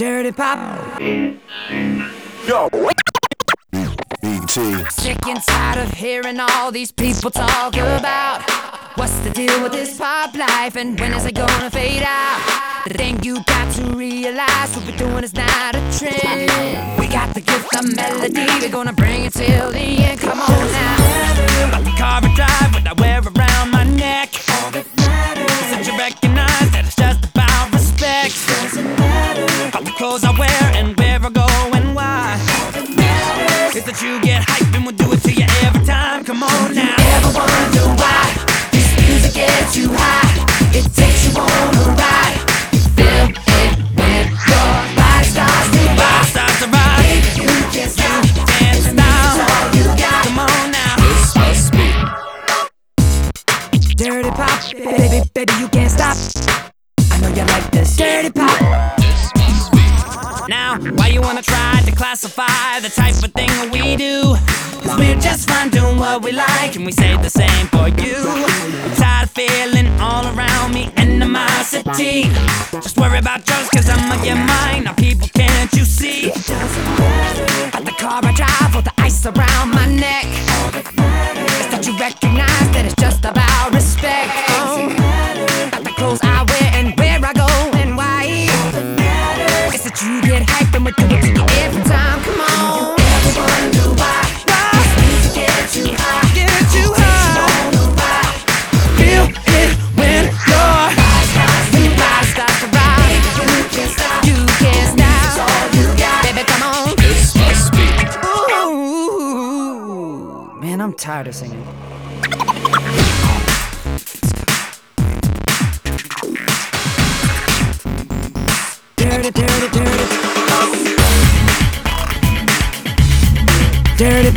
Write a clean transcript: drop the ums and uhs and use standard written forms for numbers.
Dirty Pop. Yo. BT. Sick and tired of hearing all these people talk about what's the deal with this pop life and when is it gonna fade out. The thing you got to realize, what we're doing is not a trend. We got the gift of melody, we're gonna bring it till the end. Come on now. Like the car I drive, what I wear around my neck. All that matters is that you recognize that it's just about respect. Doesn't matter all the clothes I wear and where I go and why. All that matters is that you get hyped and we'll do it to you every time. Come on now. You ever wonder why this music gets you high? It takes you on a ride. You feel it when your body starts to rock. Baby, you can't stop. Dance now. All you got. Come on now. This must be Dirty Pop. Baby, you can't stop. I know you like this. Dirty Pop. Now, why you wanna try to classify the type of thing that we do? 'Cause we're just fine doing what we like, and we say the same for you. I'm tired of feeling all around me animosity. Just worry about yours, 'cause I'ma get mine. Now people, can't you see? It doesn't matter about the car I drive or the ice around my neck. All that matters is that you recognize that it's just about respect. About the clothes I wear and where I go and why. All that matters is that you get hyped and we do it to you every time. Come on. Ever wonder why this music gets you high? Get you high. Feel it when your body starts to rock. You can't stop. You can't stop. It's all you got. Baby, come on. This must be Ooh. Man, I'm tired of singing. Dirty, dirty, dirty. Dirty